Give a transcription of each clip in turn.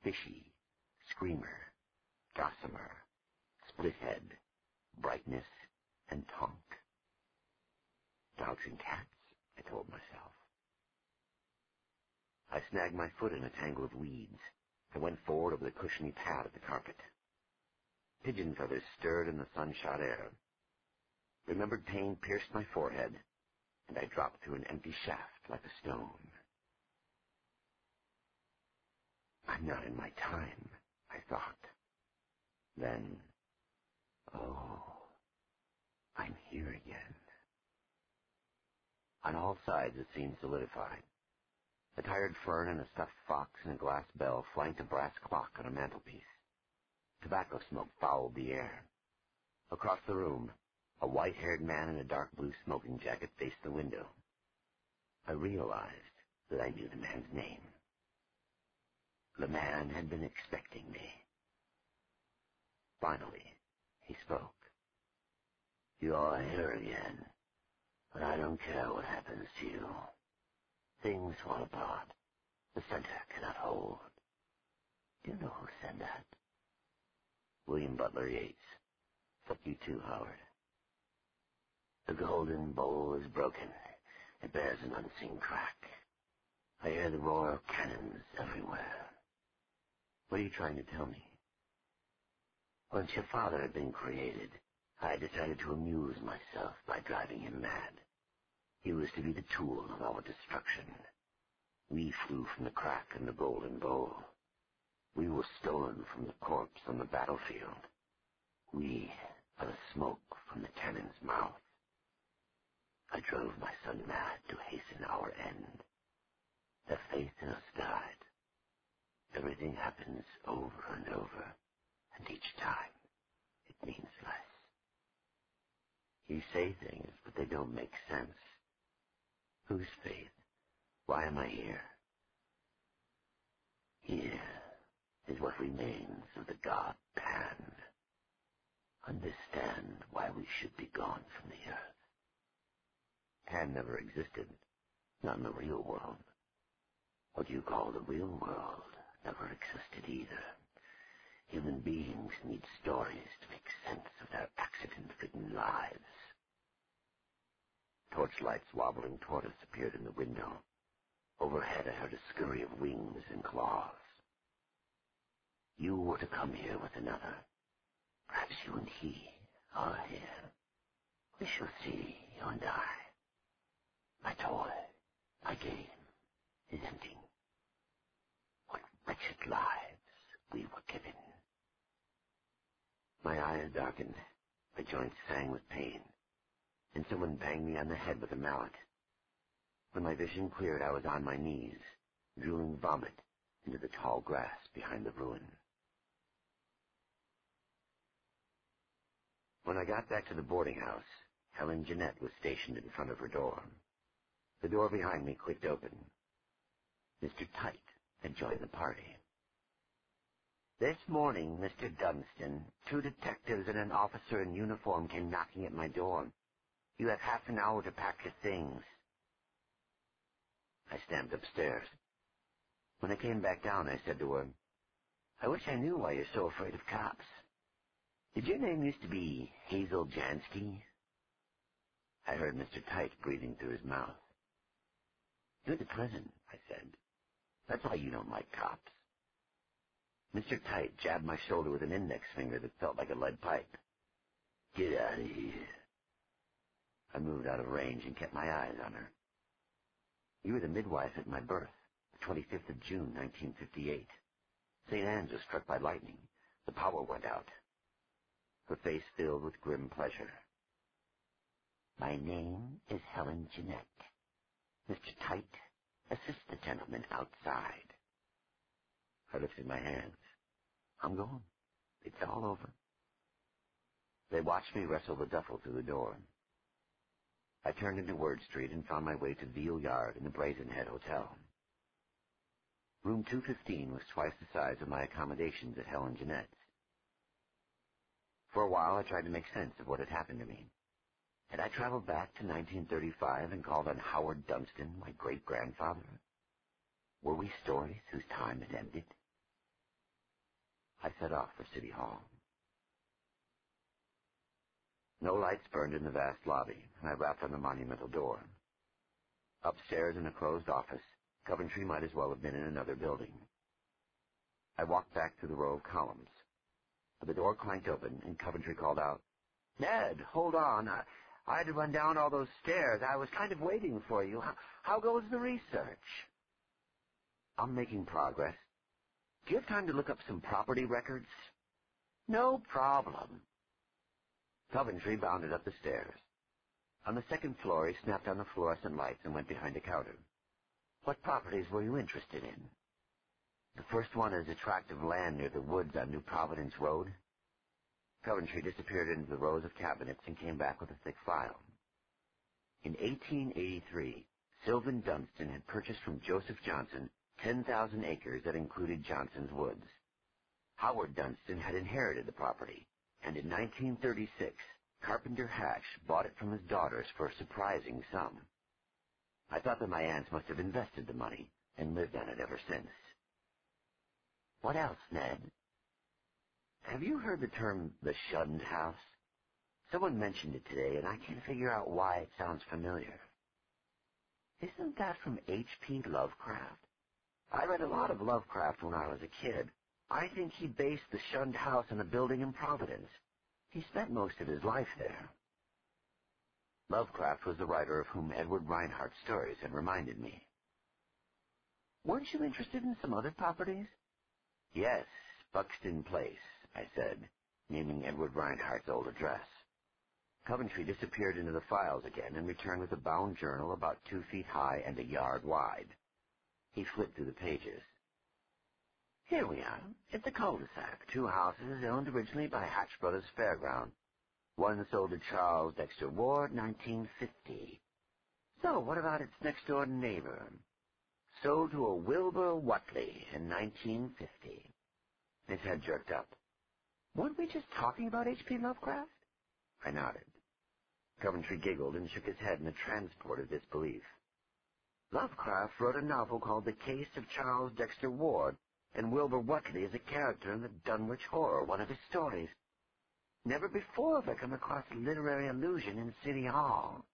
Fishy, Screamer, Gossamer, Splithead, Brightness, and Tonk. Dogs and cats, I told myself. I snagged my foot in a tangle of weeds. I went forward over the cushiony pad of the carpet. Pigeon feathers stirred in the sun-shot air. Remembered pain pierced my forehead, and I dropped through an empty shaft like a stone. I'm not in my time, I thought. Then, oh, I'm here again. On all sides it seemed solidified. A tired fern and a stuffed fox and a glass bell flanked a brass clock on a mantelpiece. Tobacco smoke fouled the air. Across the room, a white-haired man in a dark blue smoking jacket faced the window. I realized that I knew the man's name. The man had been expecting me. Finally, he spoke. You're here again, but I don't care what happens to you. Things fall apart. The center cannot hold. Do you know who said that? William Butler Yeats. Fuck you too, Howard. The golden bowl is broken. It bears an unseen crack. I hear the roar of cannons everywhere. What are you trying to tell me? Once your father had been created, I decided to amuse myself by driving him mad. He was to be the tool of our destruction. We flew from the crack in the golden bowl. We were stolen from the corpse on the battlefield. We are the smoke from the cannon's mouth. I drove my son mad to hasten our end. Their faith in us died. Everything happens over and over, and each time it means less. You say things, but they don't make sense. Whose faith? Why am I here? Here is what remains of the god Pan. Understand why we should be gone from the earth. Pan never existed, not in the real world. What you call the real world never existed either. Human beings need stories to make sense of their accident-ridden lives. Torchlights wobbling toward us appeared in the window. Overhead I heard a scurry of wings and claws. You were to come here with another. Perhaps you and he are here. We shall see, you and I. My toy, my game, is ending. What wretched lives we were given. My eyes darkened, my joints sang with pain, and someone banged me on the head with a mallet. When my vision cleared, I was on my knees, drooling vomit into the tall grass behind the ruin. When I got back to the boarding house, Helen Jeanette was stationed in front of her door. The door behind me clicked open. Mr. Tite had joined the party. This morning, Mr. Dunstan, 2 detectives and an officer in uniform came knocking at my door. You have half an hour to pack your things. I stamped upstairs. When I came back down, I said to her, I wish I knew why you're so afraid of cops. Did your name used to be Hazel Jansky? I heard Mr. Tite breathing through his mouth. You're the prison, I said. That's why you don't like cops. Mr. Tite jabbed my shoulder with an index finger that felt like a lead pipe. Get out of here. I moved out of range and kept my eyes on her. You were the midwife at my birth, the 25th of June, 1958. St. Anne's was struck by lightning. The power went out. Her face filled with grim pleasure. My name is Helen Jeanette. Mr. Tite, assist the gentleman outside. I lifted my hands. I'm going. It's all over. They watched me wrestle the duffel through the door. I turned into Word Street and found my way to Veal Yard in the Brazen Head Hotel. Room 215 was twice the size of my accommodations at Helen Jeanette's. For a while, I tried to make sense of what had happened to me. Had I traveled back to 1935 and called on Howard Dunstan, my great-grandfather? Were we stories whose time had ended? I set off for City Hall. No lights burned in the vast lobby, and I rapped on the monumental door. Upstairs in a closed office, Coventry might as well have been in another building. I walked back through the row of columns. But the door clanked open, and Coventry called out, "Ned, hold on. I had to run down all those stairs. I was kind of waiting for you. How goes the research?" "I'm making progress. Do you have time to look up some property records?" "No problem." Coventry bounded up the stairs. On the second floor, he snapped on the fluorescent lights and went behind a counter. "What properties were you interested in?" "The first one is a tract of land near the woods on New Providence Road." Coventry disappeared into the rows of cabinets and came back with a thick file. In 1883, Sylvan Dunstan had purchased from Joseph Johnson 10,000 acres that included Johnson's Woods. Howard Dunstan had inherited the property, and in 1936, Carpenter Hatch bought it from his daughters for a surprising sum. I thought that my aunts must have invested the money and lived on it ever since. "What else, Ned?" "Have you heard the term the shunned house? Someone mentioned it today, and I can't figure out why it sounds familiar." "Isn't that from H.P. Lovecraft? I read a lot of Lovecraft when I was a kid. I think he based the shunned house on a building in Providence. He spent most of his life there." Lovecraft was the writer of whom Edward Reinhardt's stories had reminded me. "Weren't you interested in some other properties?" "Yes, Buxton Place," I said, naming Edward Reinhardt's old address. Coventry disappeared into the files again and returned with a bound journal about 2 feet high and a yard wide. He flipped through the pages. "Here we are. It's a cul-de-sac. 2 houses owned originally by Hatch Brothers Fairground. One sold to Charles Dexter Ward, 1950. So what about its next-door neighbor? Sold to a Wilbur Whatley in 1950. His head jerked up. "Weren't we just talking about H.P. Lovecraft?" I nodded. Coventry giggled and shook his head in a transport of disbelief. "Lovecraft wrote a novel called The Case of Charles Dexter Ward, and Wilbur Whatley is a character in the Dunwich Horror, one of his stories. Never before have I come across a literary allusion in City Hall."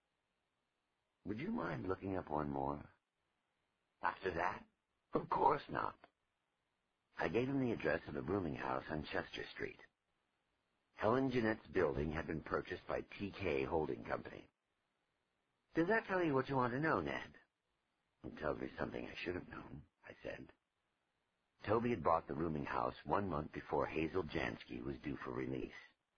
"Would you mind looking up one more?" "After that? Of course not." I gave him the address of the rooming house on Chester Street. Helen Jeanette's building had been purchased by T.K. Holding Company. "Does that tell you what you want to know, Ned?" "It tells me something I should have known," I said. Toby had bought the rooming house 1 month before Hazel Jansky was due for release.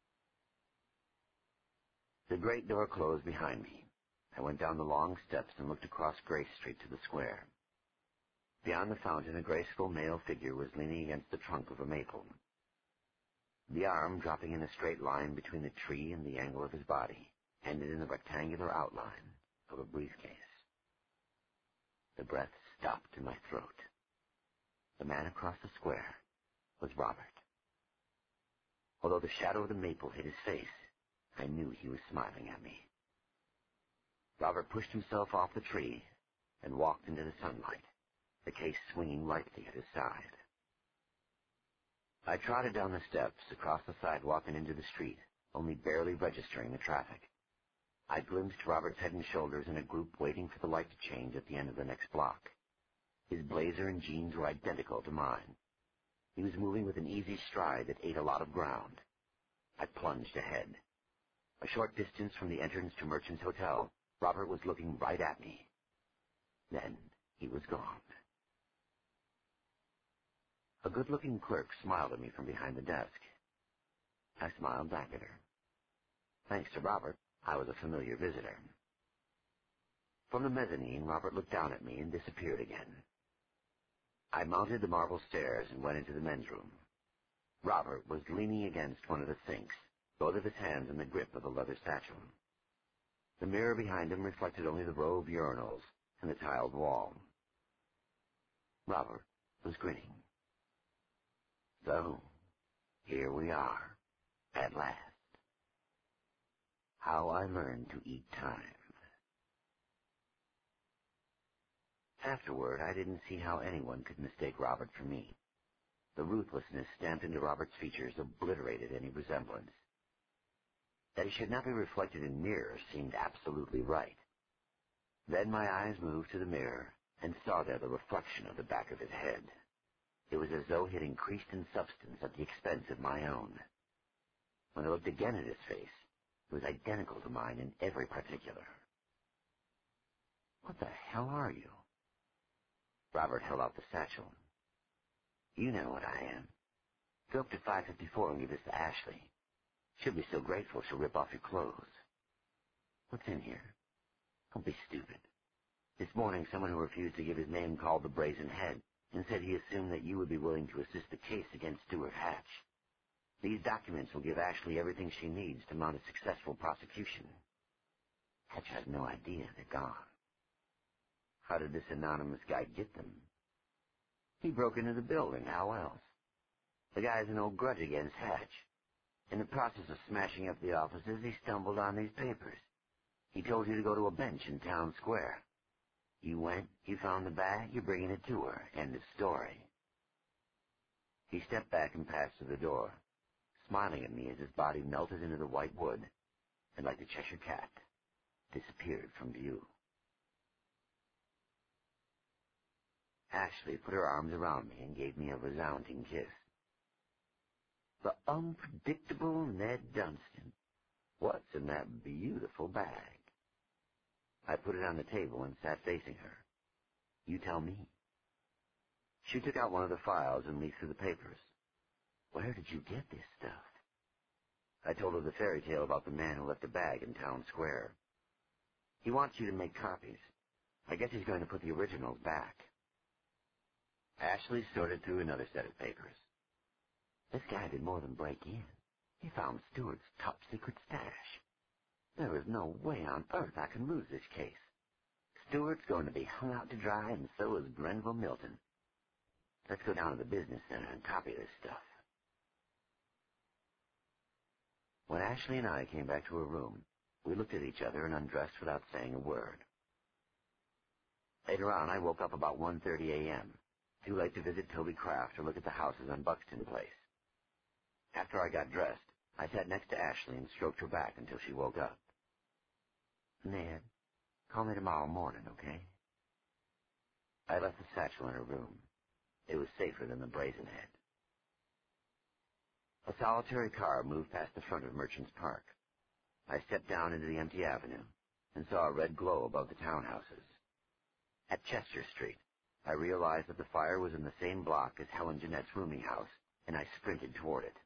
The great door closed behind me. I went down the long steps and looked across Grace Street to the square. Beyond the fountain, a graceful male figure was leaning against the trunk of a maple. The arm, dropping in a straight line between the tree and the angle of his body, ended in the rectangular outline of a briefcase. The breath stopped in my throat. The man across the square was Robert. Although the shadow of the maple hid his face, I knew he was smiling at me. Robert pushed himself off the tree and walked into the sunlight, the case swinging lightly at his side. I trotted down the steps, across the sidewalk and into the street, only barely registering the traffic. I glimpsed Robert's head and shoulders in a group waiting for the light to change at the end of the next block. His blazer and jeans were identical to mine. He was moving with an easy stride that ate a lot of ground. I plunged ahead. A short distance from the entrance to Merchant's Hotel, Robert was looking right at me. Then he was gone. A good-looking clerk smiled at me from behind the desk. I smiled back at her. Thanks to Robert, I was a familiar visitor. From the mezzanine, Robert looked down at me and disappeared again. I mounted the marble stairs and went into the men's room. Robert was leaning against one of the sinks, both of his hands in the grip of a leather satchel. The mirror behind him reflected only the row of urinals and the tiled wall. Robert was grinning. So, here we are, at last. How I learned to eat time. Afterward, I didn't see how anyone could mistake Robert for me. The ruthlessness stamped into Robert's features obliterated any resemblance. That he should not be reflected in mirrors seemed absolutely right. Then my eyes moved to the mirror and saw there the reflection of the back of his head. It was as though he had increased in substance at the expense of my own. When I looked again at his face, it was identical to mine in every particular. "What the hell are you?" Robert held out the satchel. "You know what I am. Go up to 554 and give this to Ashley. She'll be so grateful she'll rip off your clothes." "What's in here?" "Don't be stupid. This morning someone who refused to give his name called the Brazen Head and said he assumed that you would be willing to assist the case against Stuart Hatch. These documents will give Ashley everything she needs to mount a successful prosecution. Hatch has no idea they're gone." "How did this anonymous guy get them?" "He broke into the building. How else? The guy has an old grudge against Hatch. In the process of smashing up the offices, he stumbled on these papers. He told you to go to a bench in Town Square. You went, you found the bag, you're bringing it to her. End of story." He stepped back and passed to the door, smiling at me as his body melted into the white wood, and like the Cheshire Cat, disappeared from view. Ashley put her arms around me and gave me a resounding kiss. The unpredictable Ned Dunstan. What's in that beautiful bag? I put it on the table and sat facing her. "You tell me." She took out one of the files and leafed through the papers. "Where did you get this stuff?" I told her the fairy tale about the man who left the bag in Town Square. "He wants you to make copies. I guess he's going to put the originals back." Ashley sorted through another set of papers. "This guy did more than break in. He found Stuart's top-secret stash. There is no way on earth I can lose this case. Stuart's going to be hung out to dry, and so is Grenville Milton. Let's go down to the business center and copy this stuff." When Ashley and I came back to her room, we looked at each other and undressed without saying a word. Later on, I woke up about 1:30 a.m., too late to visit Toby Craft or look at the houses on Buxton Place. After I got dressed, I sat next to Ashley and stroked her back until she woke up. "Ned, call me tomorrow morning, okay?" I left the satchel in her room. It was safer than the Brazen Head. A solitary car moved past the front of Merchants Park. I stepped down into the empty avenue and saw a red glow above the townhouses. At Chester Street, I realized that the fire was in the same block as Helen Jeanette's rooming house, and I sprinted toward it.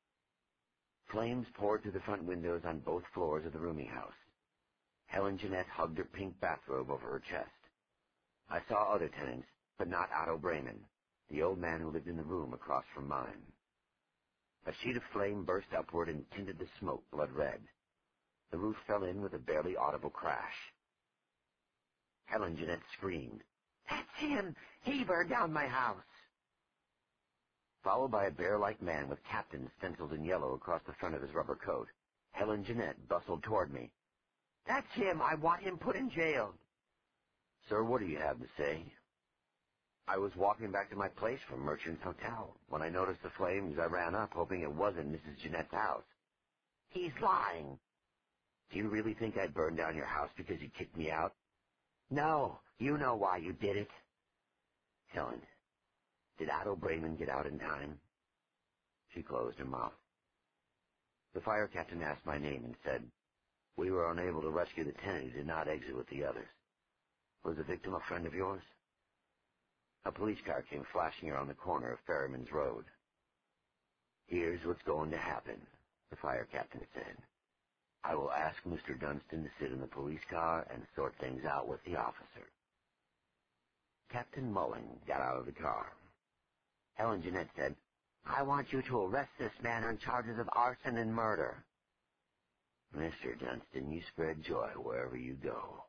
Flames poured through the front windows on both floors of the rooming house. Helen Jeanette hugged her pink bathrobe over her chest. I saw other tenants, but not Otto Brayman, the old man who lived in the room across from mine. A sheet of flame burst upward and tinted the smoke blood red. The roof fell in with a barely audible crash. Helen Jeanette screamed, "That's him! He burned down my house!" Followed by a bear-like man with Captain stenciled in yellow across the front of his rubber coat, Helen Jeanette bustled toward me. "That's him! I want him put in jail!" "Sir, what do you have to say?" "I was walking back to my place from Merchant's Hotel. When I noticed the flames, I ran up, hoping it wasn't Mrs. Jeanette's house." "He's lying." "Do you really think I'd burn down your house because you kicked me out?" "No, you know why you did it." "Helen, did Otto Brayman get out in time?" She closed her mouth. The fire captain asked my name and said, "We were unable to rescue the tenant who did not exit with the others. Was the victim a friend of yours?" A police car came flashing around the corner of Ferryman's Road. "Here's what's going to happen," the fire captain said. "I will ask Mr. Dunstan to sit in the police car and sort things out with the officer." Captain Mullen got out of the car. Helen Jeanette said, "I want you to arrest this man on charges of arson and murder." "Mr. Dunstan, you spread joy wherever you go."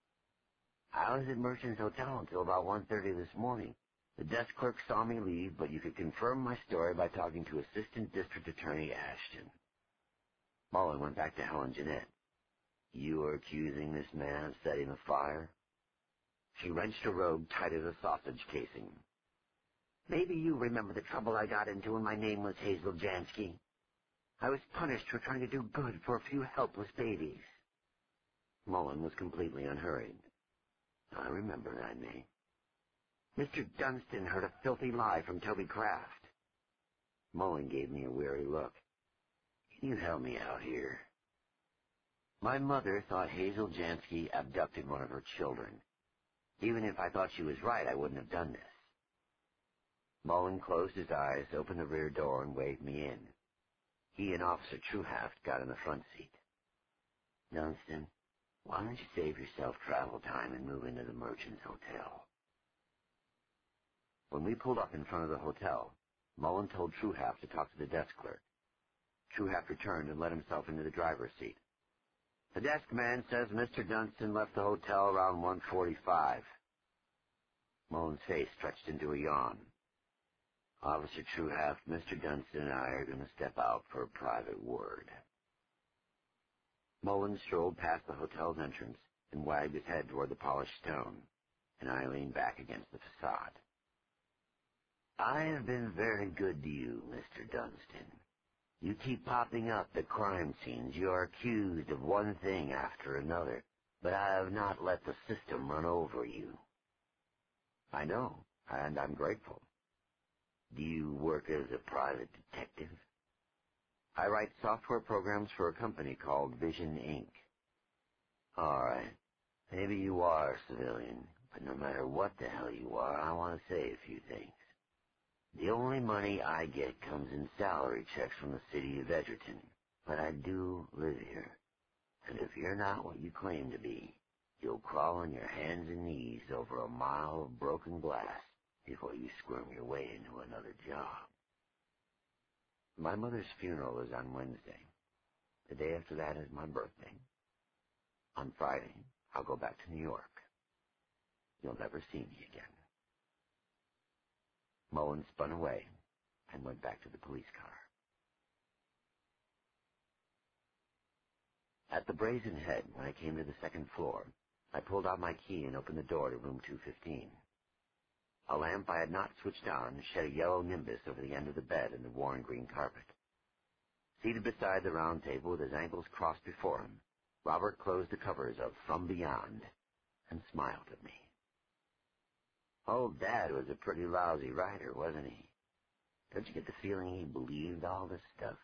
"I was at Merchant's Hotel until about 1:30 this morning. The desk clerk saw me leave, but you could confirm my story by talking to Assistant District Attorney Ashton." Mullen went back to Helen Jeanette. "You are accusing this man of setting the fire?" She wrenched her robe tight as a sausage casing. Maybe you remember the trouble I got into when my name was Hazel Jansky. I was punished for trying to do good for a few helpless babies. Mullen was completely unhurried. I remember that name. Mr. Dunstan heard a filthy lie from Toby Kraft. Mullen gave me a weary look. Can you help me out here? My mother thought Hazel Jansky abducted one of her children. Even if I thought she was right, I wouldn't have done this. Mullen closed his eyes, opened the rear door, and waved me in. He and Officer Truehaft got in the front seat. Dunstan, why don't you save yourself travel time and move into the Merchants Hotel? When we pulled up in front of the hotel, Mullen told Truehaft to talk to the desk clerk. Truehaft returned and let himself into the driver's seat. The desk man says Mr. Dunstan left the hotel around 1:45. Mullen's face stretched into a yawn. Officer Truehaft, Mr. Dunstan and I are going to step out for a private word. Mullen strolled past the hotel's entrance and wagged his head toward the polished stone, and I leaned back against the facade. I have been very good to you, Mr. Dunstan. You keep popping up at crime scenes. You are accused of one thing after another, but I have not let the system run over you. I know, and I'm grateful. Do you work as a private detective? I write software programs for a company called Vision, Inc. All right. Maybe you are a civilian, but no matter what the hell you are, I want to say a few things. The only money I get comes in salary checks from the city of Edgerton, but I do live here. And if you're not what you claim to be, you'll crawl on your hands and knees over a mile of broken glass before you squirm your way into another job. My mother's funeral is on Wednesday. The day after that is my birthday. On Friday, I'll go back to New York. You'll never see me again. Mullen spun away and went back to the police car. At the Brazen Head, when I came to the second floor, I pulled out my key and opened the door to room 215. A lamp I had not switched on shed a yellow nimbus over the end of the bed and the worn green carpet. Seated beside the round table with his ankles crossed before him, Robert closed the covers of From Beyond and smiled at me. Old Dad was a pretty lousy writer, wasn't he? Don't you get the feeling he believed all this stuff?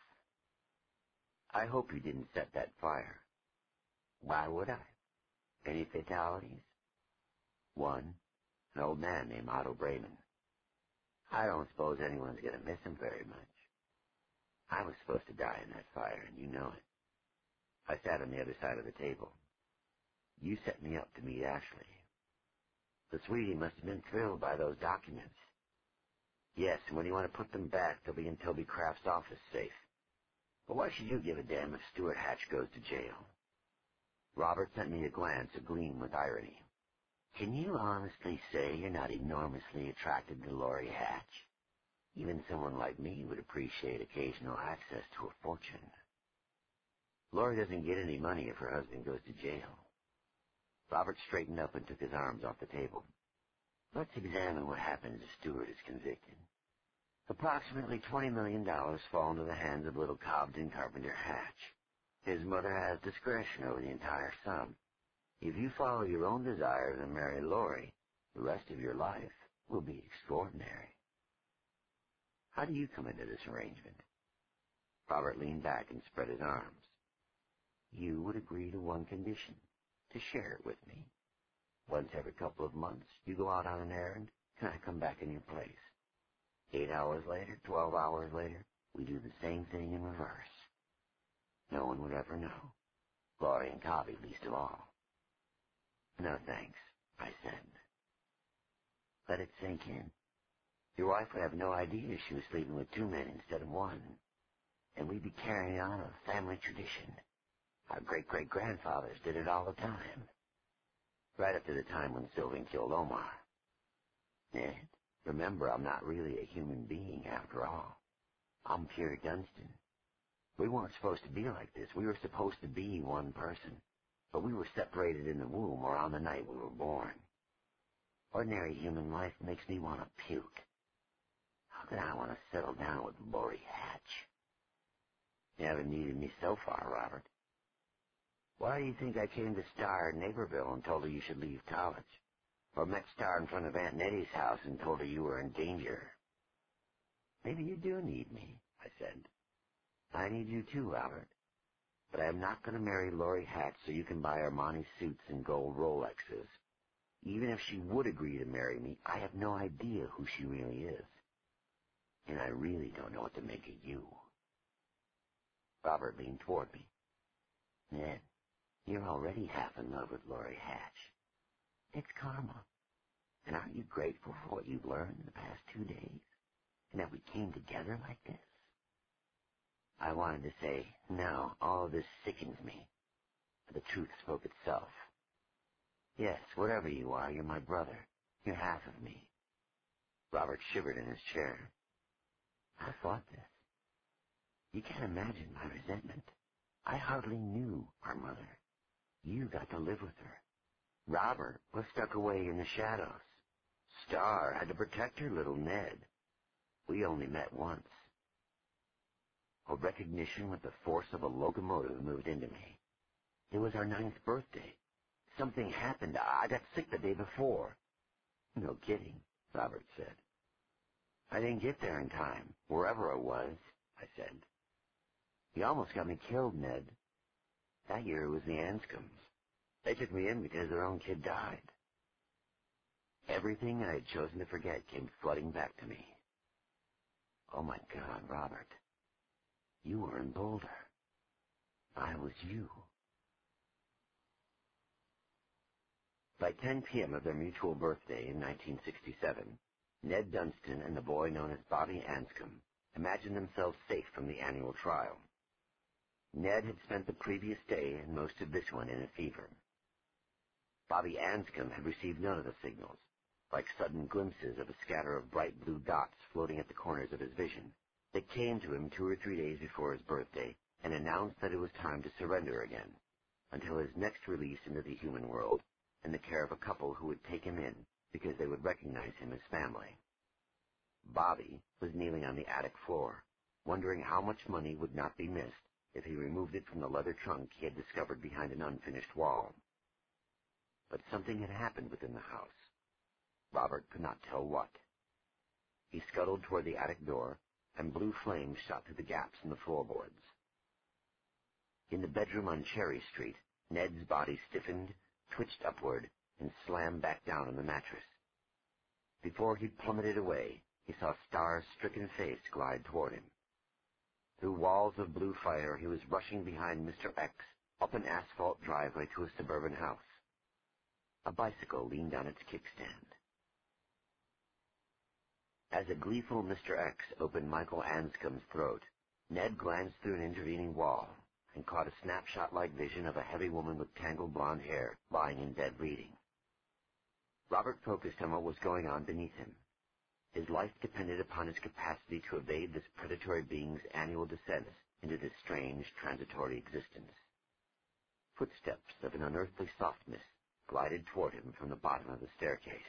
I hope you didn't set that fire. Why would I? Any fatalities? One, an old man named Otto Brayman. I don't suppose anyone's going to miss him very much. I was supposed to die in that fire, and you know it. I sat on the other side of the table. You set me up to meet Ashley. The sweetie must have been thrilled by those documents. Yes, and when you want to put them back, they'll be in Toby Kraft's office safe. But why should you give a damn if Stuart Hatch goes to jail? Robert sent me a glance agleam with irony. Can you honestly say you're not enormously attracted to Laurie Hatch? Even someone like me would appreciate occasional access to a fortune. Laurie doesn't get any money if her husband goes to jail. Robert straightened up and took his arms off the table. Let's examine what happens if Stuart is convicted. Approximately $20 million fall into the hands of little Cobden Carpenter Hatch. His mother has discretion over the entire sum. If you follow your own desires and marry Laurie, the rest of your life will be extraordinary. How do you come into this arrangement? Robert leaned back and spread his arms. You would agree to one condition, to share it with me. Once every couple of months, you go out on an errand, and I come back in your place. 8 hours later, 12 hours later, we do the same thing in reverse. No one would ever know. Laurie and Cobby least of all. No thanks, I said. Let it sink in. Your wife would have no idea she was sleeping with 2 men instead of 1. And we'd be carrying on a family tradition. Our great-great-grandfathers did it all the time. Right up to the time when Sylvan killed Omar. Ed, remember, I'm not really a human being after all. I'm pure Dunstan. We weren't supposed to be like this. We were supposed to be one person. But we were separated in the womb or on the night we were born. Ordinary human life makes me want to puke. that I want to settle down with Laurie Hatch. You haven't needed me so far, Robert. Why do you think I came to Star in Naperville and told her you should leave college? Or met Star in front of Aunt Nettie's house and told her you were in danger? Maybe you do need me, I said. I need you too, Robert. But I'm not going to marry Laurie Hatch so you can buy Armani suits and gold Rolexes. Even if she would agree to marry me, I have no idea who she really is. And I really don't know what to make of you. Robert leaned toward me. Ned, you're already half in love with Laurie Hatch. It's karma. And aren't you grateful for what you've learned in the past 2 days? And that we came together like this? I wanted to say, no, all of this sickens me. But the truth spoke itself. Yes, whatever you are, you're my brother. You're half of me. Robert shivered in his chair. I fought this. You can't imagine my resentment. I hardly knew our mother. You got to live with her. Robert was stuck away in the shadows. Star had to protect her little Ned. We only met once. A recognition with the force of a locomotive moved into me. It was our 9th birthday. Something happened. I got sick the day before. No kidding, Robert said. I didn't get there in time, wherever it was, I said. You almost got me killed, Ned. That year it was the Anscombs. They took me in because their own kid died. Everything I had chosen to forget came flooding back to me. Oh my God, Robert. You were in Boulder. I was you. By 10 p.m. of their mutual birthday in 1967, Ned Dunstan and the boy known as Bobby Anscombe imagined themselves safe from the annual trial. Ned had spent the previous day and most of this one in a fever. Bobby Anscombe had received none of the signals, like sudden glimpses of a scatter of bright blue dots floating at the corners of his vision, that came to him 2 or 3 days before his birthday and announced that it was time to surrender again, until his next release into the human world, in the care of a couple who would take him in because they would recognize him as family. Bobby was kneeling on the attic floor, wondering how much money would not be missed if he removed it from the leather trunk he had discovered behind an unfinished wall. But something had happened within the house. Robert could not tell what. He scuttled toward the attic door, and blue flames shot through the gaps in the floorboards. In the bedroom on Cherry Street, Ned's body stiffened, twitched upward, and slammed back down on the mattress. Before he plummeted away, he saw Star's stricken face glide toward him. Through walls of blue fire, he was rushing behind Mr. X, up an asphalt driveway to a suburban house. A bicycle leaned on its kickstand. As a gleeful Mr. X opened Michael Anscombe's throat, Ned glanced through an intervening wall and caught a snapshot-like vision of a heavy woman with tangled blonde hair lying in bed reading. Robert focused on what was going on beneath him. His life depended upon his capacity to evade this predatory being's annual descent into this strange, transitory existence. Footsteps of an unearthly softness glided toward him from the bottom of the staircase.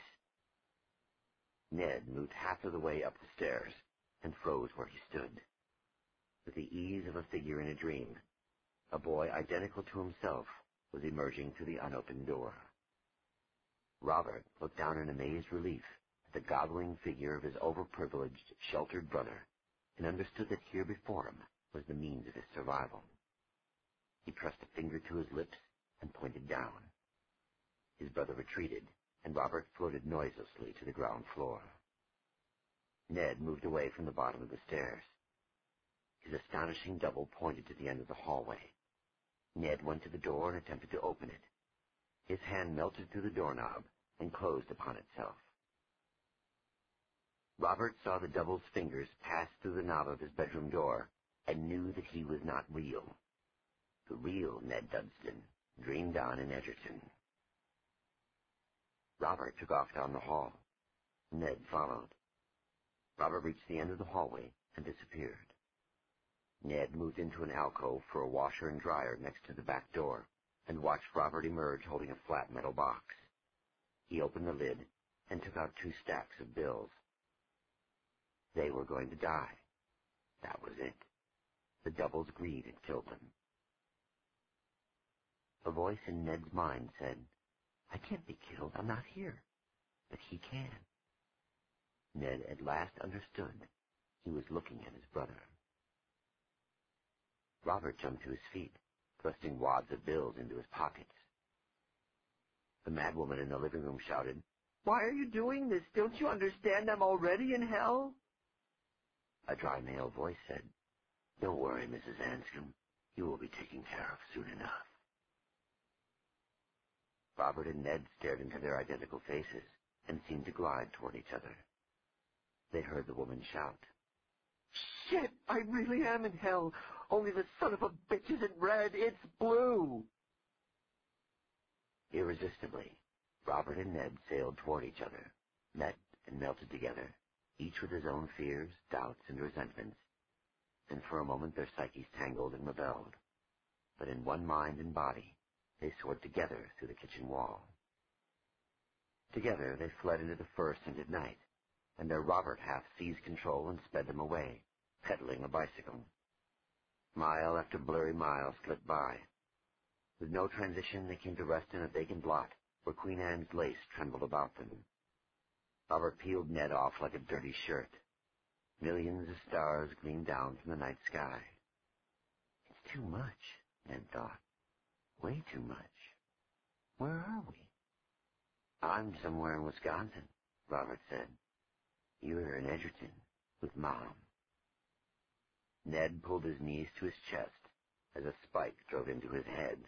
Ned moved half of the way up the stairs and froze where he stood. With the ease of a figure in a dream, a boy identical to himself was emerging through the unopened door. Robert looked down in amazed relief at the goggling figure of his overprivileged, sheltered brother, and understood that here before him was the means of his survival. He pressed a finger to his lips and pointed down. His brother retreated, and Robert floated noiselessly to the ground floor. Ned moved away from the bottom of the stairs. His astonishing double pointed to the end of the hallway. Ned went to the door and attempted to open it. His hand melted through the doorknob and closed upon itself. Robert saw the double's fingers pass through the knob of his bedroom door and knew that he was not real. The real Ned Dunstan dreamed on in Edgerton. Robert took off down the hall. Ned followed. Robert reached the end of the hallway and disappeared. Ned moved into an alcove for a washer and dryer next to the back door and watched Robert emerge holding a flat metal box. He opened the lid and took out 2 stacks of bills. They were going to die. That was it. The Double's greed had killed them. A voice in Ned's mind said, "I can't be killed. I'm not here." But he can. Ned at last understood. He was looking at his brother. Robert jumped to his feet, thrusting wads of bills into his pockets. The madwoman in the living room shouted, "Why are you doing this? Don't you understand I'm already in hell?" A dry male voice said, "Don't worry, Mrs. Anscombe. You will be taken care of soon enough." Robert and Ned stared into their identical faces and seemed to glide toward each other. They heard the woman shout, "Shit, I really am in hell. Only the son of a bitch isn't red, it's blue." Irresistibly, Robert and Ned sailed toward each other, met and melted together, each with his own fears, doubts, and resentments. And for a moment their psyches tangled and rebelled. But in one mind and body, they soared together through the kitchen wall. Together they fled into the first and at night, and their Robert half seized control and sped them away, pedaling a bicycle. Mile after blurry mile slipped by. With no transition, they came to rest in a vacant lot where Queen Anne's lace trembled about them. Robert peeled Ned off like a dirty shirt. Millions of stars gleamed down from the night sky. It's too much, Ned thought. Way too much. Where are we? I'm somewhere in Wisconsin, Robert said. You're in Edgerton with Mom. Ned pulled his knees to his chest as a spike drove into his head.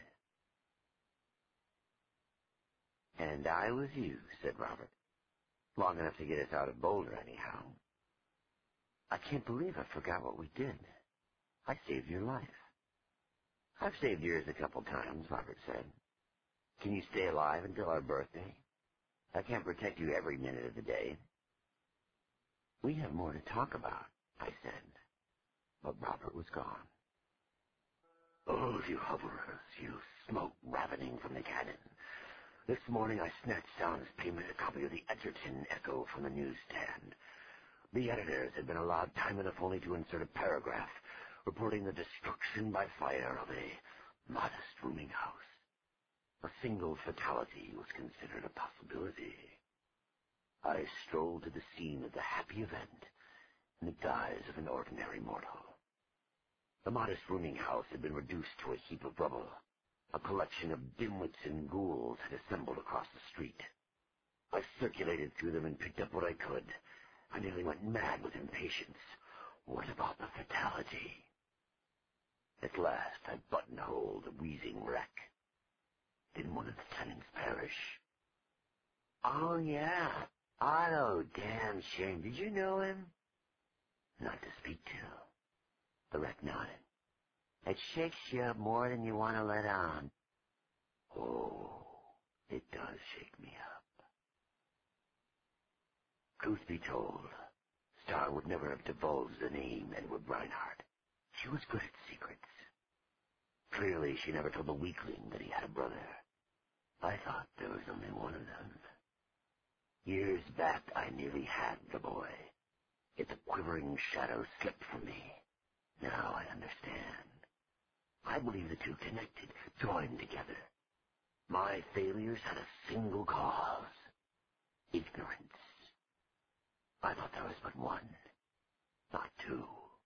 And I was you, said Robert. Long enough to get us out of Boulder, anyhow. I can't believe I forgot what we did. I saved your life. I've saved yours a couple times, Robert said. Can you stay alive until our birthday? I can't protect you every minute of the day. We have more to talk about, I said. But Robert was gone. Oh, you hoverers, you smoke ravening from the cannon. This morning I snatched down as payment a copy of the Edgerton Echo from the newsstand. The editors had been allowed time enough only to insert a paragraph reporting the destruction by fire of a modest rooming house. A single fatality was considered a possibility. I strolled to the scene of the happy event in the guise of an ordinary mortal. The modest rooming house had been reduced to a heap of rubble. A collection of dimwits and ghouls had assembled across the street. I circulated through them and picked up what I could. I nearly went mad with impatience. What about the fatality? At last I buttonholed a wheezing wreck. Didn't one of the tenants perish? Oh, yeah. Otto, damn shame. Did you know him? Not to speak to. The wreck nodded. It shakes you up more than you want to let on. Oh, it does shake me up. Truth be told, Star would never have divulged the name Edward Reinhardt. She was good at secrets. Clearly, she never told the weakling that he had a brother. I thought there was only one of them. Years back, I nearly had the boy. Yet the quivering shadow slipped from me. Now I understand. I believe the two connected, joined together. My failures had a single cause. Ignorance. I thought there was but one, not two.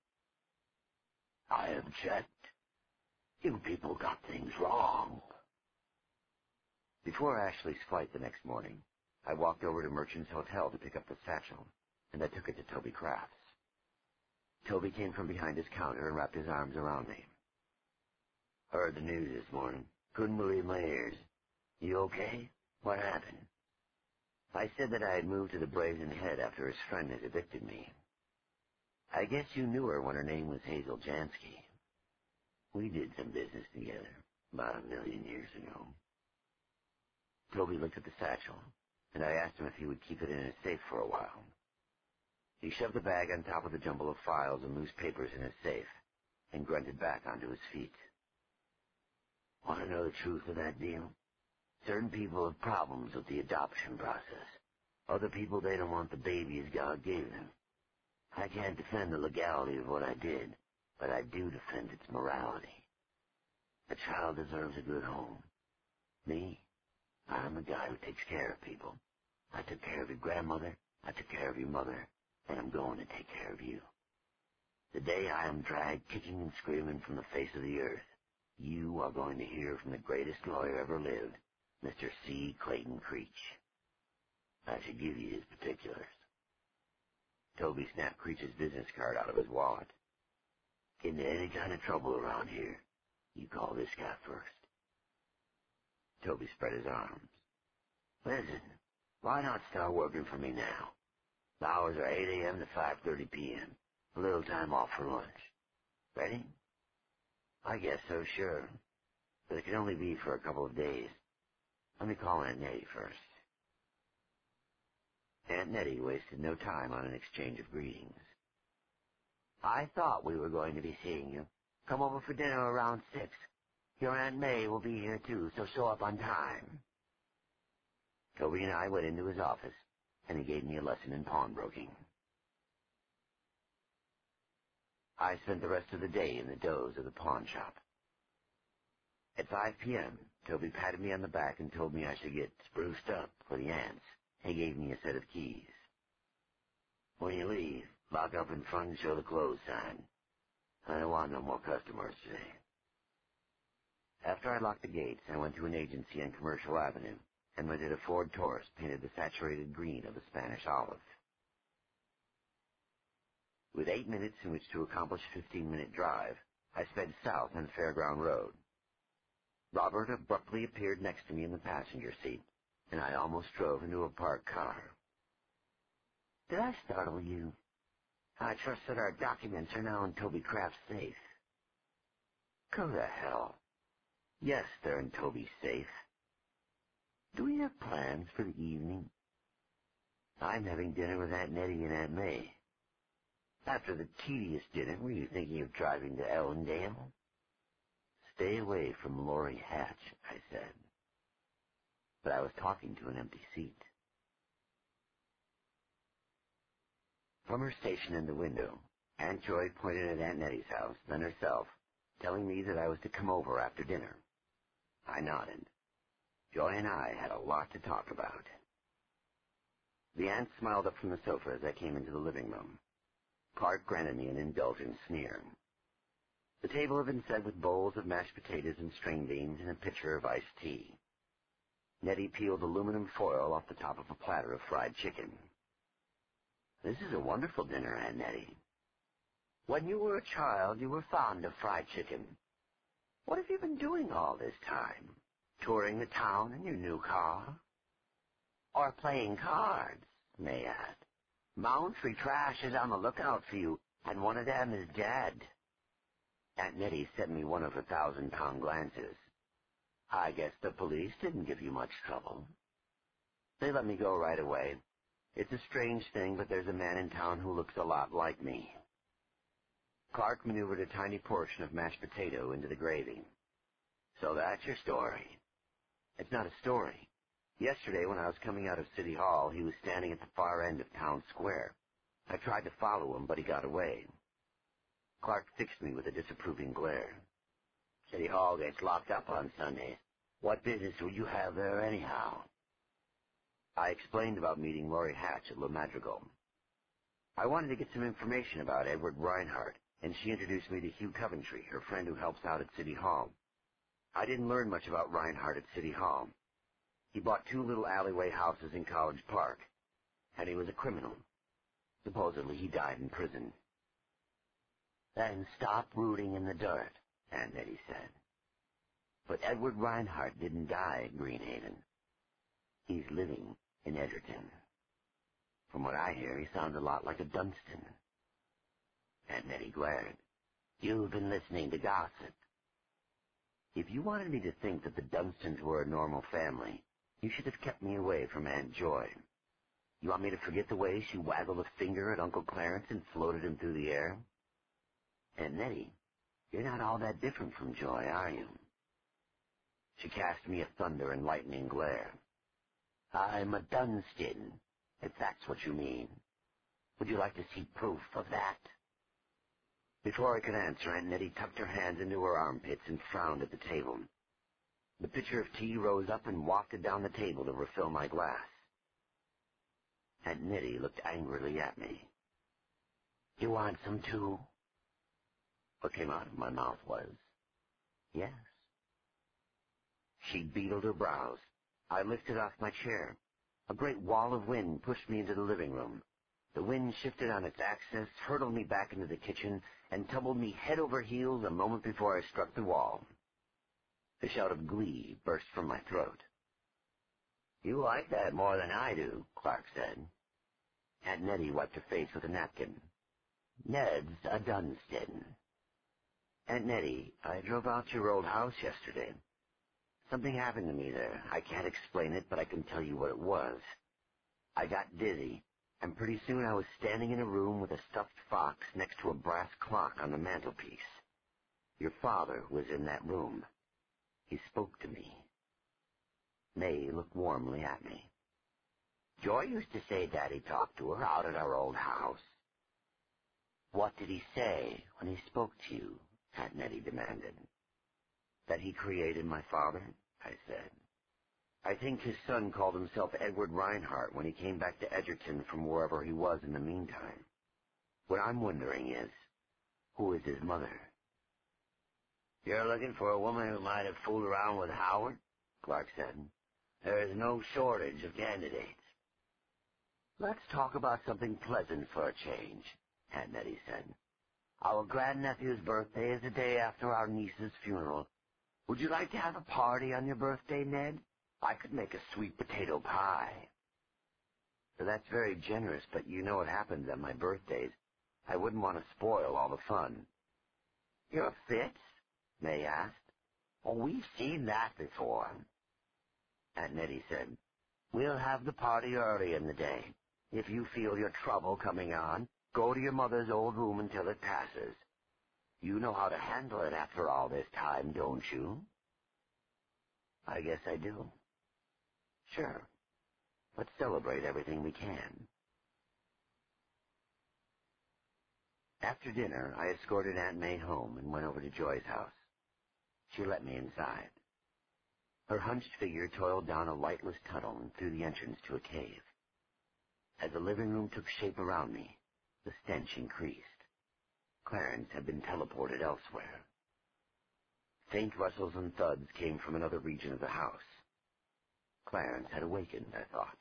I object. You people got things wrong. Before Ashley's flight the next morning, I walked over to Merchant's Hotel to pick up the satchel, and I took it to Toby Crafts. Toby came from behind his counter and wrapped his arms around me. Heard the news this morning. Couldn't believe my ears. You okay? What happened? I said that I had moved to the Brazen Head after his friend had evicted me. I guess you knew her when her name was Hazel Jansky. We did some business together about 1,000,000 years ago. Toby looked at the satchel, and I asked him if he would keep it in his safe for a while. He shoved the bag on top of the jumble of files and loose papers in his safe, and grunted back onto his feet. Want to know the truth of that deal? Certain people have problems with the adoption process. Other people, they don't want the baby as God gave them. I can't defend the legality of what I did, but I do defend its morality. A child deserves a good home. Me, I'm a guy who takes care of people. I took care of your grandmother, I took care of your mother, and I'm going to take care of you. The day I am dragged kicking and screaming from the face of the earth, you are going to hear from the greatest lawyer ever lived, Mr. C. Clayton Creech. I should give you his particulars. Toby snapped Creech's business card out of his wallet. Get into any kind of trouble around here, you call this guy first. Toby spread his arms. Listen, why not start working for me now? The hours are 8 a.m. to 5:30 p.m. A little time off for lunch. Ready? I guess so, sure. But it can only be for a couple of days. Let me call Aunt Nettie first. Aunt Nettie wasted no time on an exchange of greetings. I thought we were going to be seeing you. Come over for dinner around 6. Your Aunt May will be here too, so show up on time. Toby and I went into his office, and he gave me a lesson in pawnbroking. I spent the rest of the day in the doze of the pawn shop. At 5 p.m., Toby patted me on the back and told me I should get spruced up for the ants. He gave me a set of keys. When you leave, lock up in front and show the close sign. I don't want no more customers today. After I locked the gates, I went to an agency on Commercial Avenue and rented a Ford Taurus painted the saturated green of a Spanish olive. With 8 minutes in which to accomplish a 15-minute drive, I sped south on Fairground Road. Robert abruptly appeared next to me in the passenger seat, and I almost drove into a parked car. Did I startle you? I trust that our documents are now in Toby Kraft's safe. Go to hell. Yes, they're in Toby's safe. Do we have plans for the evening? I'm having dinner with Aunt Nettie and Aunt May. After the tedious dinner, were you thinking of driving to Ellendale? Stay away from Laurie Hatch, I said. But I was talking to an empty seat. From her station in the window, Aunt Joy pointed at Aunt Nettie's house, then herself, telling me that I was to come over after dinner. I nodded. Joy and I had a lot to talk about. The aunt smiled up from the sofa as I came into the living room. Clark granted me an indulgent sneer. The table had been set with bowls of mashed potatoes and string beans and a pitcher of iced tea. Nettie peeled aluminum foil off the top of a platter of fried chicken. This is a wonderful dinner, Aunt Nettie. When you were a child, you were fond of fried chicken. What have you been doing all this time? Touring the town in your new car? Or playing cards, may I add? Mountry Trash is on the lookout for you, and one of them is dead. Aunt Nettie sent me one of her 1,000-pound glances. I guess the police didn't give you much trouble. They let me go right away. It's a strange thing, but there's a man in town who looks a lot like me. Clark maneuvered a tiny portion of mashed potato into the gravy. So that's your story. It's not a story. Yesterday, when I was coming out of City Hall, he was standing at the far end of Town Square. I tried to follow him, but he got away. Clark fixed me with a disapproving glare. City Hall gets locked up on Sundays. What business would you have there anyhow? I explained about meeting Laurie Hatch at La Madrigal. I wanted to get some information about Edward Reinhardt, and she introduced me to Hugh Coventry, her friend who helps out at City Hall. I didn't learn much about Reinhardt at City Hall. He bought 2 little alleyway houses in College Park, and he was a criminal. Supposedly he died in prison. Then stop rooting in the dirt, Aunt Nettie said. But Edward Reinhardt didn't die at Greenhaven. He's living in Edgerton. From what I hear, he sounds a lot like a Dunstan. Aunt Nettie glared. You've been listening to gossip. If you wanted me to think that the Dunstans were a normal family, you should have kept me away from Aunt Joy. You want me to forget the way she waggled a finger at Uncle Clarence and floated him through the air? Aunt Nettie, you're not all that different from Joy, are you? She cast me a thunder and lightning glare. I'm a Dunstan, if that's what you mean. Would you like to see proof of that? Before I could answer, Aunt Nettie tucked her hands into her armpits and frowned at the table. The pitcher of tea rose up and wafted down the table to refill my glass. Aunt Nettie looked angrily at me. You want some too? What came out of my mouth was, yes. She beetled her brows. I lifted off my chair. A great wall of wind pushed me into the living room. The wind shifted on its axis, hurtled me back into the kitchen, and tumbled me head over heels a moment before I struck the wall. A shout of glee burst from my throat. You like that more than I do, Clark said. Aunt Nettie wiped her face with a napkin. Ned's a Dunstan. Aunt Nettie, I drove out to your old house yesterday. Something happened to me there. I can't explain it, but I can tell you what it was. I got dizzy, and pretty soon I was standing in a room with a stuffed fox next to a brass clock on the mantelpiece. Your father was in that room. He spoke to me. May looked warmly at me. Joy used to say Daddy talked to her out at our old house. What did he say when he spoke to you? Aunt Nettie demanded. That he created my father, I said. I think his son called himself Edward Reinhardt when he came back to Edgerton from wherever he was in the meantime. What I'm wondering is, who is his mother? You're looking for a woman who might have fooled around with Howard? Clark said. There is no shortage of candidates. Let's talk about something pleasant for a change, Aunt Nettie said. Our grandnephew's birthday is the day after our niece's funeral. Would you like to have a party on your birthday, Ned? I could make a sweet potato pie. So that's very generous, but you know what happens on my birthdays. I wouldn't want to spoil all the fun. Your fits? May asked. Oh, we've seen that before. Aunt Nettie said, We'll have the party early in the day. If you feel your trouble coming on, go to your mother's old room until it passes. You know how to handle it after all this time, don't you? I guess I do. Sure. Let's celebrate everything we can. After dinner, I escorted Aunt May home and went over to Joy's house. She let me inside. Her hunched figure toiled down a lightless tunnel and through the entrance to a cave. As the living room took shape around me, the stench increased. Clarence had been teleported elsewhere. Faint rustles and thuds came from another region of the house. Clarence had awakened, I thought.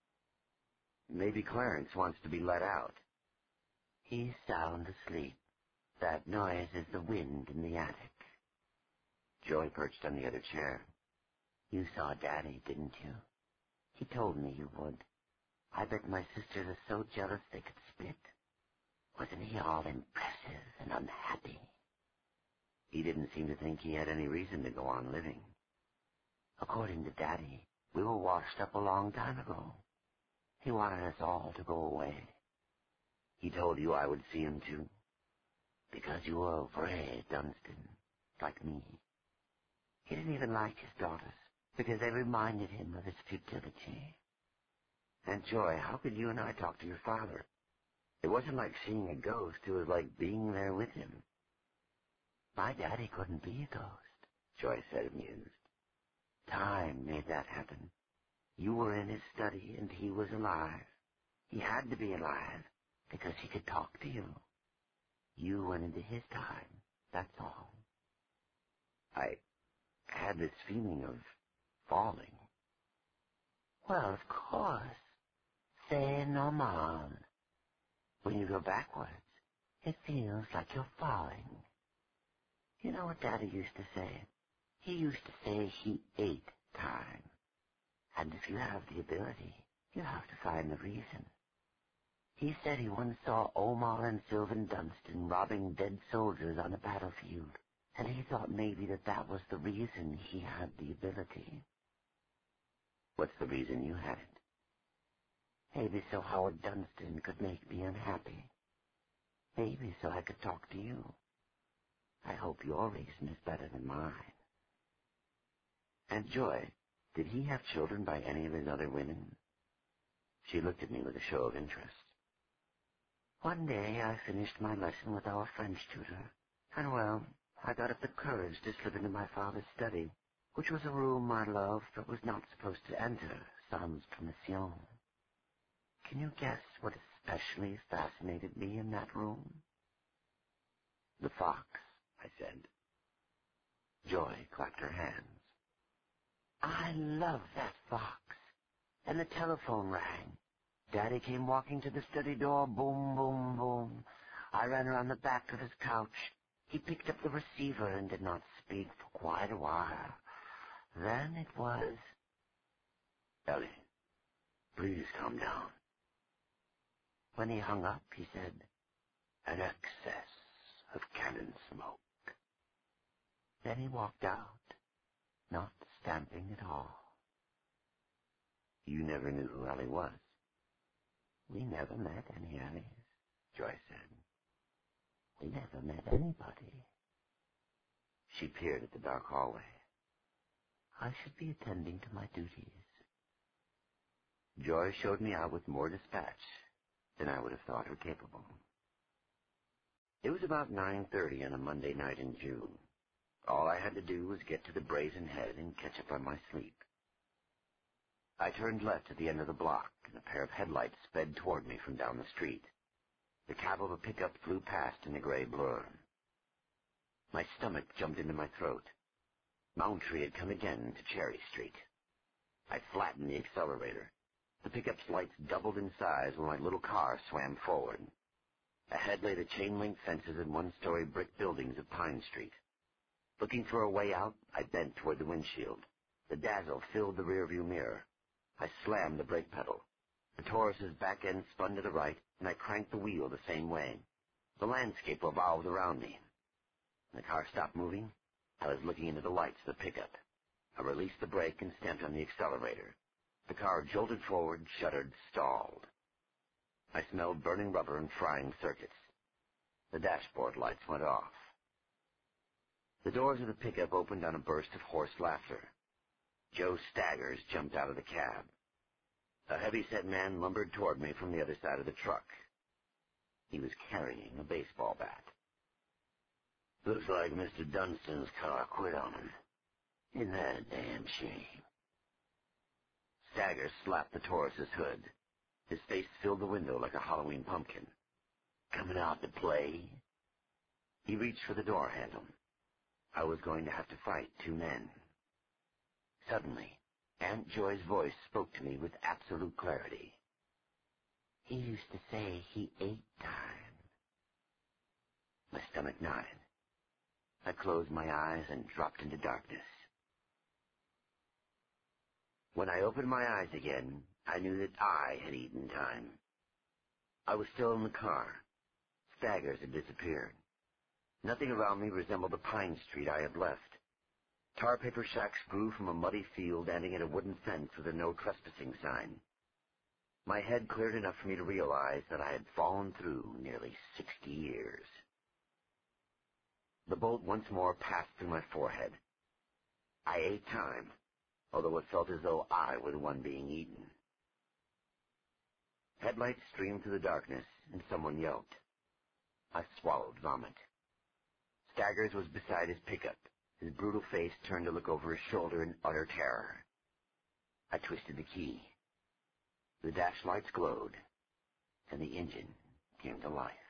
Maybe Clarence wants to be let out. He's sound asleep. That noise is the wind in the attic. Joy perched on the other chair. You saw Daddy, didn't you? He told me you would. I bet my sisters are so jealous they could split. Wasn't he all impressive and unhappy? He didn't seem to think he had any reason to go on living. According to Daddy, we were washed up a long time ago. He wanted us all to go away. He told you I would see him too. Because you were afraid, Dunstan, like me. He didn't even like his daughters, because they reminded him of his futility. Aunt Joy, how could you and I talk to your father? It wasn't like seeing a ghost. It was like being there with him. My daddy couldn't be a ghost, Joy said, amused. Time made that happen. You were in his study, and he was alive. He had to be alive, because he could talk to you. You went into his time, that's all. I had this feeling of falling. Well, of course. C'est normal. When you go backwards, it feels like you're falling. You know what Daddy used to say? He used to say he ate time. And if you have the ability, you have to find the reason. He said he once saw Omar and Sylvan Dunstan robbing dead soldiers on a battlefield, and he thought maybe that was the reason he had the ability. What's the reason you had it? Maybe so Howard Dunstan could make me unhappy. Maybe so I could talk to you. I hope your reason is better than mine. Aunt Joy, did he have children by any of his other women? She looked at me with a show of interest. One day I finished my lesson with our French tutor, and, well, I got up the courage to slip into my father's study, which was a room I loved but was not supposed to enter, sans permission. Can you guess what especially fascinated me in that room? The fox, I said. Joy clapped her hands. I love that fox. And the telephone rang. Daddy came walking to the study door, boom, boom, boom. I ran around the back of his couch. He picked up the receiver and did not speak for quite a while. Then it was... Ellie, please calm down. When he hung up, he said, an excess of cannon smoke. Then he walked out, not stamping at all. You never knew who Ellie was. We never met any Ellies, Joy said. We never met anybody. She peered at the dark hallway. I should be attending to my duties. Joy showed me out with more dispatch than I would have thought her capable. It was about 9:30 on a Monday night in June. All I had to do was get to the Brazen Head and catch up on my sleep. I turned left at the end of the block, and a pair of headlights sped toward me from down the street. The cab of a pickup flew past in a gray blur. My stomach jumped into my throat. Moundtree had come again to Cherry Street. I flattened the accelerator. The pickup's lights doubled in size when my little car swam forward. Ahead lay the chain-link fences and one-story brick buildings of Pine Street. Looking for a way out, I bent toward the windshield. The dazzle filled the rearview mirror. I slammed the brake pedal. The Taurus's back end spun to the right, and I cranked the wheel the same way. The landscape revolved around me. When the car stopped moving, I was looking into the lights of the pickup. I released the brake and stamped on the accelerator. The car jolted forward, shuddered, stalled. I smelled burning rubber and frying circuits. The dashboard lights went off. The doors of the pickup opened on a burst of hoarse laughter. Joe Staggers jumped out of the cab. A heavy-set man lumbered toward me from the other side of the truck. He was carrying a baseball bat. Looks like Mr. Dunstan's car quit on him. Isn't that a damn shame? Staggers slapped the Taurus's hood. His face filled the window like a Halloween pumpkin. Coming out to play? He reached for the door handle. I was going to have to fight two men. Suddenly, Aunt Joy's voice spoke to me with absolute clarity. He used to say he ate time. My stomach nodded. I closed my eyes and dropped into darkness. When I opened my eyes again, I knew that I had eaten time. I was still in the car. Staggers had disappeared. Nothing around me resembled the Pine Street I had left. Tar paper shacks grew from a muddy field ending at a wooden fence with a no trespassing sign. My head cleared enough for me to realize that I had fallen through nearly 60 years. The bolt once more passed through my forehead. I ate time, although it felt as though I were the one being eaten. Headlights streamed through the darkness, and someone yelped. I swallowed vomit. Staggers was beside his pickup, his brutal face turned to look over his shoulder in utter terror. I twisted the key. The dash lights glowed, and the engine came to life.